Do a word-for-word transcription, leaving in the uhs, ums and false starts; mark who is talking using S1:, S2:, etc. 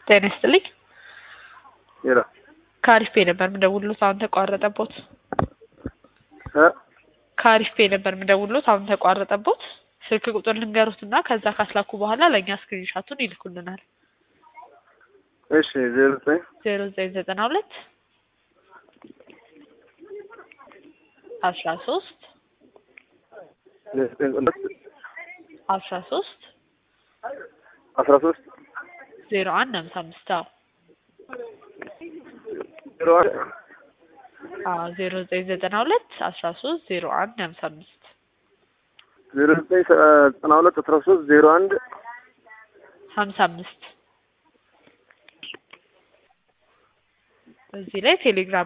S1: ጤና ይስጥልኝ።
S2: ይራ
S1: ካሪፍ ፔ ነበር የምደውልሎት አሁን ተቋረጠቦት።
S2: እ
S1: ካሪፍ ፔ ነበር የምደውልሎት አሁን ተቋረጠቦት። ስልክ ቁጥር ልንገሩትና ከዛ ካስላኩ በኋላ ለኛ ስክሪንሻቱን ይልኩልናል።
S2: እሺ ዜሮ ዘጠኝ
S1: ዜሮ ዘጠኝ ዘጠና ሁለት አስራ ሶስት አስራ ሶስት
S2: አስራ ሶስት
S1: ዜሮ አንድ ሃምሳ አምስት አዎ
S2: ዜሮ አንድ
S1: አዎ ዜሮ ዘጠኝ ዘጠና ሁለት አስራ ሶስት ዜሮ አንድ ሃምሳ አምስት
S2: ዜሮ ዘጠኝ ዘጠና ሁለት አስራ ሶስት ዜሮ አንድ
S1: ሃምሳ አምስት እዚህ ላይ ቴሌግራም